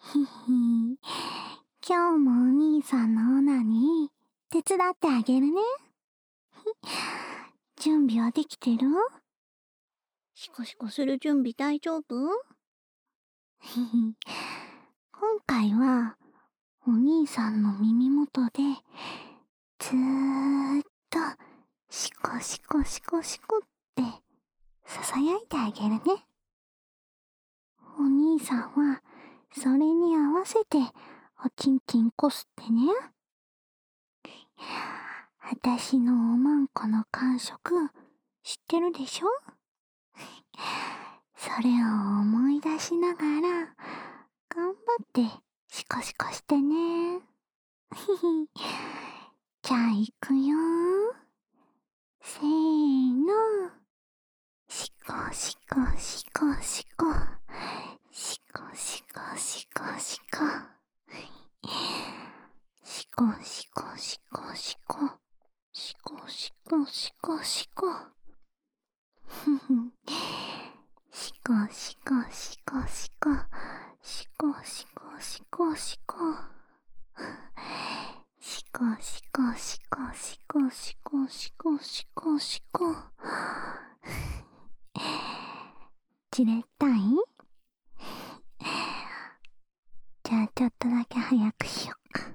ひひ、今日もお兄さんのオナニー手伝ってあげるね。準備はできてる？シコシコする準備大丈夫？ひひ、今回はお兄さんの耳元でずーっとシコシコシコシコって囁いてあげるね。お兄さんはそれに合わせておちんちんこすってね。あたしのおまんこの感触知ってるでしょ？それを思い出しながら頑張ってシコシコしてね。じゃあ行くよ。せーの。シコシコシコシコ。シコシコシコシコ。シコシコシコシコ。シコシコシコシコ。ふふ。シコシコシコシコ。シコシコシコシコ。シコシコシコシコシコシコシコシコ。じれったい？じゃあちょっとだけ早くしよっか。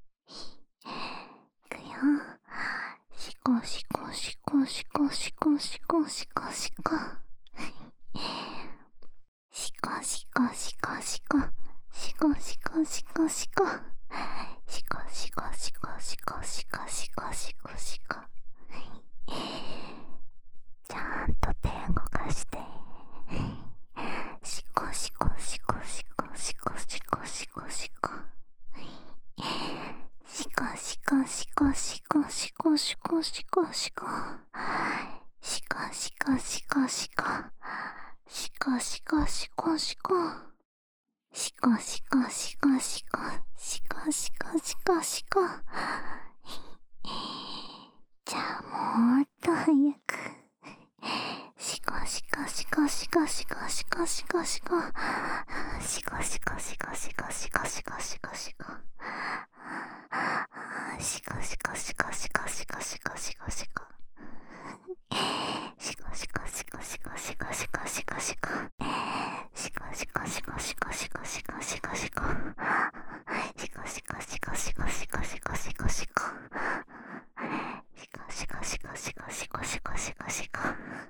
いくよ。シコシコシコシコシコシコシコシコ。シコシコシコシコ。シコシコシコシコ。シコシコシコシコシコシコシコシコ。ちゃんと手動かして。シコシコシコシコシコシコシコシコ。シコシコシコシコシコシコシコシコ。シコシコシコシコ。シコシコシコシコ。シコシコシコシコ。シコシコシコシコ。じゃあもっと早く。シコシコシコシコシコシコシコシコ。シコシコシコシコシコシコシコシコ。シコシコシコシコシコシコシコシコ。シコシコシコシコシコシコシコシコ。シコシコシコシコシコシコシコシコ。シコシコシコシコシコシコシコシコ。シコシコシコシコシコシコシコシコ。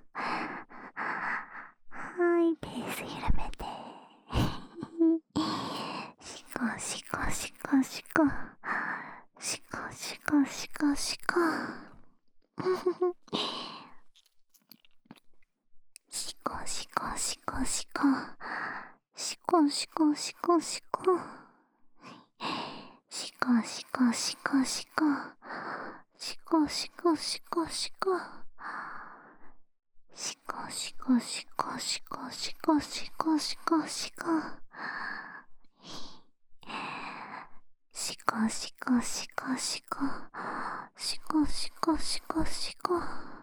はい、ペース緩めて。シコシコシコシコ。シコシコシコシコ。シコシコシコシコ。シコシコシコシコ。シコシコシコシコ。シコシコシコシコ。シコシコシコシコシコシコシコシコ。シコシコシコシコ。シコシコシコシコ。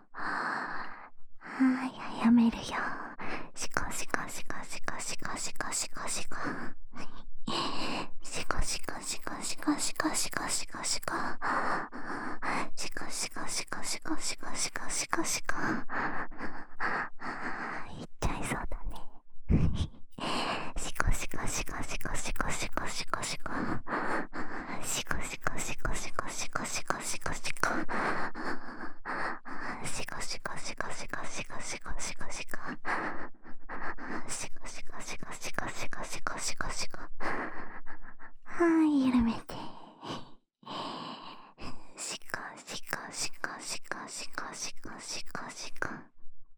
はい、やめるよ。シコシコシコシコシコシコシコシコ。シコシコシコシコシコシコシコシコ。シコシコシコシコシコシコシコシコ。いっちゃいそうだね。シコシコシコシコシコシコシコシコ。シコシコシコシコシコシコシコシコ。シコシコシコシコシコシコシコシコ。シコシコシコシコシコシコシコシコ。はい、緩めて。シコシコシコシコシコシコシコシコ。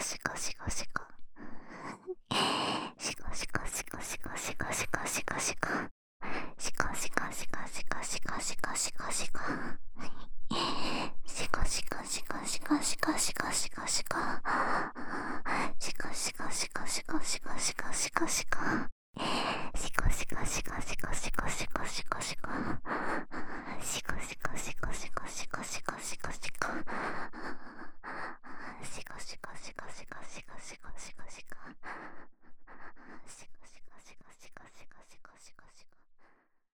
シコシコシコ。シコシコシコシコシコシコシコシコ。シコシコシコシコシコシコシコシコ。シコシコシコシコシコシコシコシコ。